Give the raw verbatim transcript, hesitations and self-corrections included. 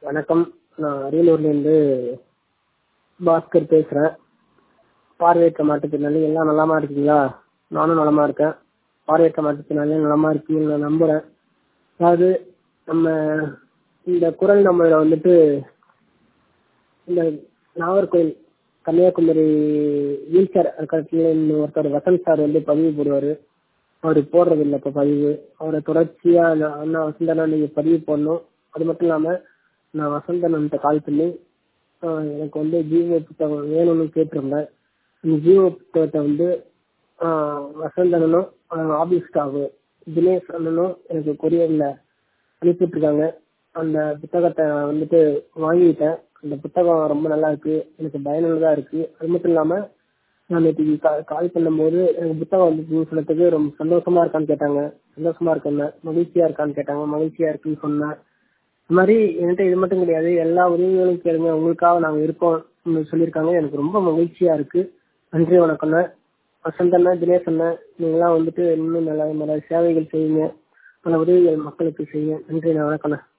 வணக்கம். நான் அரியலூர்லேருந்து பாஸ்கர் பேசுகிறேன். பார்வையற்ற மாற்றுத்திறனாளி எல்லாம் நலமா இருக்கீங்களா? நானும் நலமா இருக்கேன். பார்வையற்ற மாற்றுத்திறனாளி நலமா இருக்கீங்கன்னு நான் நம்புகிறேன். அதாவது நம்ம இந்த குரல் நம்மள வந்துட்டு இந்த நாகர்கோவில் கன்னியாகுமரி வீல் சேர் அறக்கட்டளைன்னு ஒருத்தர் வசந்த் சார் வந்து பதிவு போடுவார். அவர் போடுறது இல்லை இப்போ பதிவு. அவரை தொடர்ச்சியாக அண்ணா வசந்தனா நீங்கள் பதிவு போடணும். அது மட்டும் இல்லாமல் நான் வசந்தனன்ட்ட கால் பண்ணி எனக்கு வந்து ஜீவோ புத்தகம் வேணும்னு கேட்டிருந்தேன். இந்த ஜீவோ புத்தகத்தை வந்து வசந்தனும் ஆபீஸ் ஸ்டாஃபு தினேஷ் அண்ணனும் எனக்கு கொரியரில் அனுப்பிட்டுருக்காங்க. அந்த புத்தகத்தை வந்துட்டு வாங்கிட்டேன். அந்த புத்தகம் ரொம்ப நல்லா இருக்கு, எனக்கு பயனுள்ளதாக இருக்கு. அது மட்டும் இல்லாமல் நான் நேற்று கா கால் பண்ணும்போது எனக்கு புத்தகம் வந்து சொன்னதுக்கு ரொம்ப சந்தோஷமா இருக்கான்னு கேட்டாங்க. சந்தோஷமா இருக்கேன். மகிழ்ச்சியா இருக்கான்னு கேட்டாங்க. மகிழ்ச்சியா இருக்குன்னு சொன்னேன். இது மாதிரி என்கிட்ட இது மட்டும் கிடையாது, எல்லா உதவிகளும் கேளுங்க, உங்களுக்காக நாங்கள் இருக்கோம் சொல்லியிருக்காங்க. எனக்கு ரொம்ப மகிழ்ச்சியா இருக்கு. நன்றி, வணக்கம்ண்ணா. வசந்தண்ணா, தினேஷ் அண்ணா, நீங்களாம் வந்துட்டு இன்னும் நல்லா நிறைய சேவைகள் செய்யுங்க, பல உதவிகள் மக்களுக்கு செய்யுங்க. நன்றி, வணக்கம்ண்ணா.